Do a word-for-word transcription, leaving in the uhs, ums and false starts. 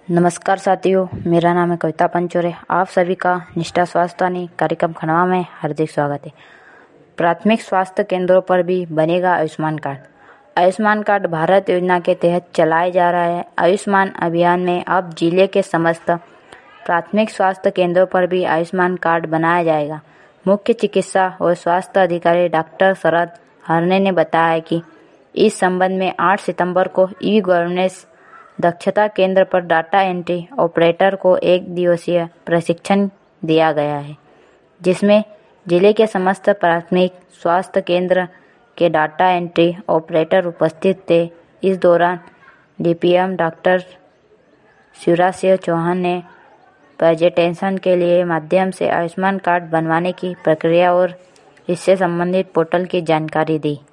नमस्कार साथियों, मेरा नाम है कविता पंचोरे। आप सभी का निष्ठा स्वास्थ्यवाणी कार्यक्रम खंडवा में हार्दिक स्वागत है। प्राथमिक स्वास्थ्य केंद्रों पर भी बनेगा आयुष्मान कार्ड। आयुष्मान कार्ड भारत योजना के तहत चलाया जा रहा है। आयुष्मान अभियान में अब जिले के समस्त प्राथमिक स्वास्थ्य केंद्रों पर भी आयुष्मान कार्ड बनाया जाएगा। मुख्य चिकित्सा और स्वास्थ्य अधिकारी डॉक्टर शरद हरणे ने बताया कि इस संबंध में आठ सितंबर को ई गवर्नेंस दक्षता केंद्र पर डाटा एंट्री ऑपरेटर को एक दिवसीय प्रशिक्षण दिया गया है, जिसमें जिले के समस्त प्राथमिक स्वास्थ्य केंद्र के डाटा एंट्री ऑपरेटर उपस्थित थे। इस दौरान डीपीएम डॉक्टर शिवराज सिंह चौहान ने प्रेजेंटेशन के लिए माध्यम से आयुष्मान कार्ड बनवाने की प्रक्रिया और इससे संबंधित पोर्टल की जानकारी दी।